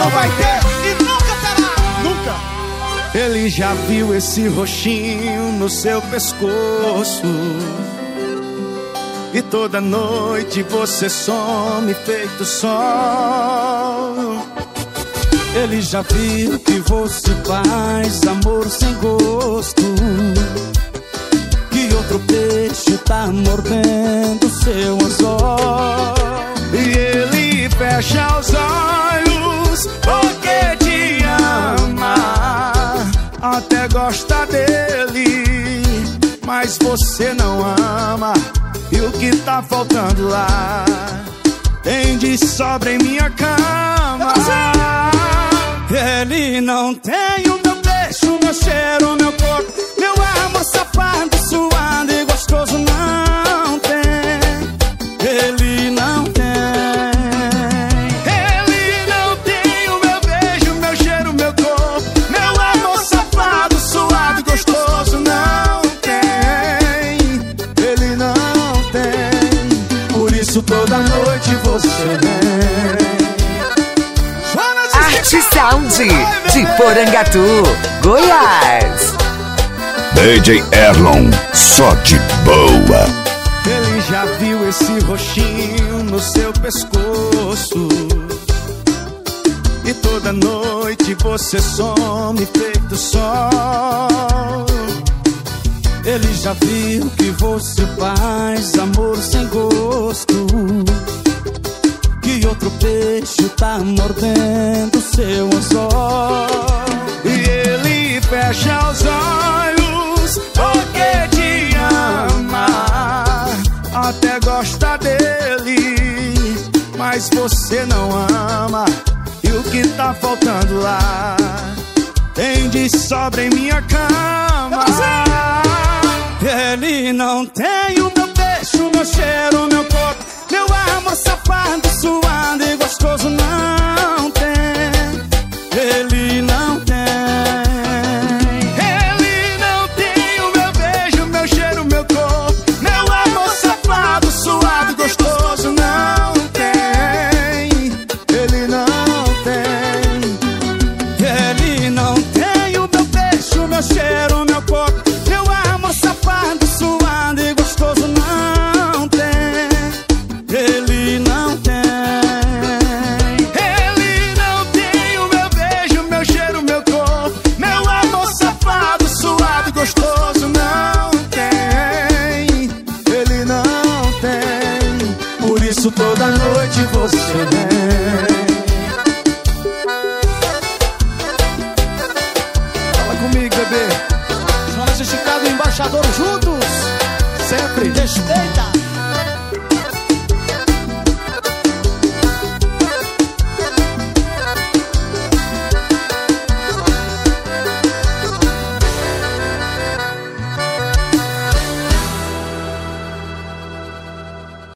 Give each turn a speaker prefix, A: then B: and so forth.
A: não vai ter
B: e nunca terá.
A: nunca. Ele já viu esse roxinho no seu pescoço, e toda noite você some feito sol. Ele já viu que você faz amor sem gosto, que outro peixe tá mordendo seu anzol. E ele fecha os olhos porque te ama, até gosta dele, mas você não ama. E o que tá faltando lá tem de sobra em minha cama. Ele não tem o meu beijo, meu cheiro, meu corpo, meu amor safado, suado e gostoso. Não tem, ele não tem. Ele não tem o meu beijo, meu cheiro, meu corpo, meu amor safado, suado e gostoso. Não tem, ele não tem. Por isso toda noite você vem.
C: Arte Sound de Porangatu, Goiás.
D: DJ Erlon, só de boa.
A: Ele já viu esse roxinho no seu pescoço, e toda noite você some feito sol. Ele já viu que você faz amor sem gosto, que outro peixe tá mordendo seu anzol. E ele fecha os olhos porque te ama, até gosta dele, mas você não ama. E o que tá faltando lá tem de sobra em minha cama. Ele não tem o meu beijo, meu cheiro, meu corpo, meu amor safado, suado e gostoso. Não tem, ele não tem. Ele não tem o meu beijo, meu cheiro, meu corpo, meu amor safado, suado e gostoso. Não tem, ele não tem. Ele não tem o meu beijo, meu cheiro, meu corpo, meu amor safado, suado e gostoso. Não tem, ele não tem. Ele não tem o meu beijo, meu cheiro, meu corpo, meu amor safado, suado e gostoso. Não tem, ele não tem. Por isso toda noite você vem. Fala comigo, bebê.
B: Jonas e Chicago, embaixador juntos.
A: Sempre.
B: Respeita.